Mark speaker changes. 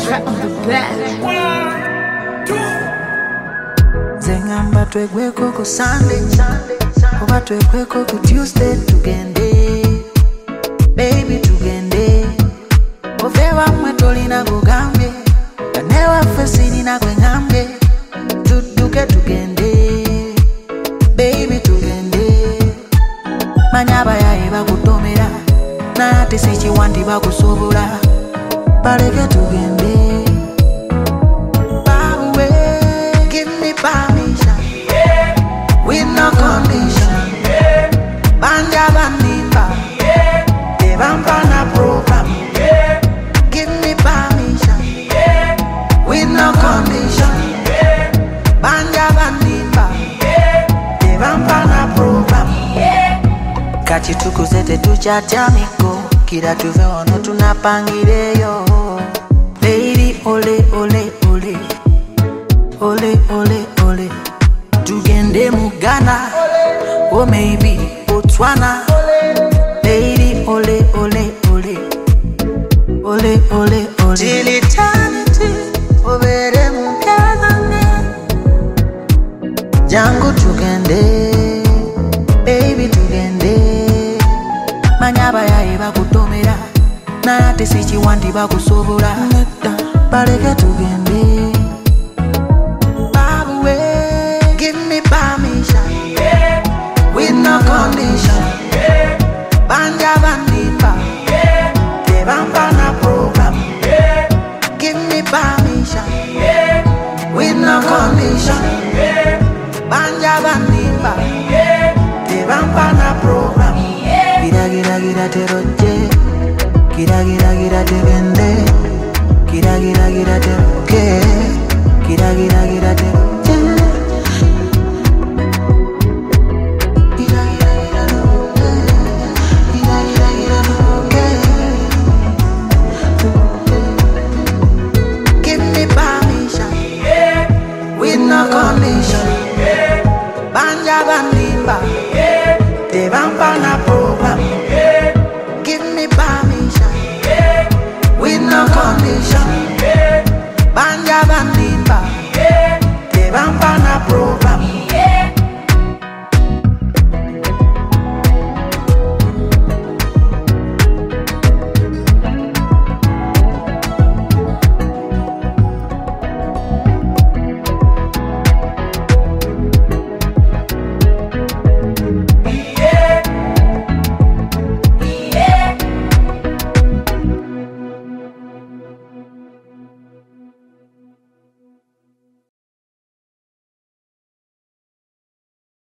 Speaker 1: track on the back.
Speaker 2: Zengamba twegweko ku Sunday, oba twegweko ku Tuesday tugende, baby tugende. Ofewa mwe tolina kugambye, kanewa ffe sirina gwe ngambye. Tudduke tugende, baby tugende. Manya abayaye bakutomera, nate sikiwandi bakusobola. Baleke tugende. Permission, with no condition. Banja banimba, the Vampana program. Give me permission, with no condition. Banja banimba, the Vampana program. Kati tukuzete tuchatamiko, kila tuve ono tunapangireyo. Lady ole ole ole. Ole, ole, ole. Tugende mu Ghana, or maybe Botswana. Lady, ole, ole, ole. Ole, ole, ole. Till eternity, overe mu Ghana. Jango tugende, baby tugende. Manyaba ya eba kutomera, na ate sichiwandi bakusobola. Baleke tugende. With no condition, Banja Bandipa, the Vampana program. Give me permission, with no condition, Banja Bandipa, the Vampana program. Gira gira gira te roje, gira gira gira te vende, gira gira gira te roke, gira gira gira te.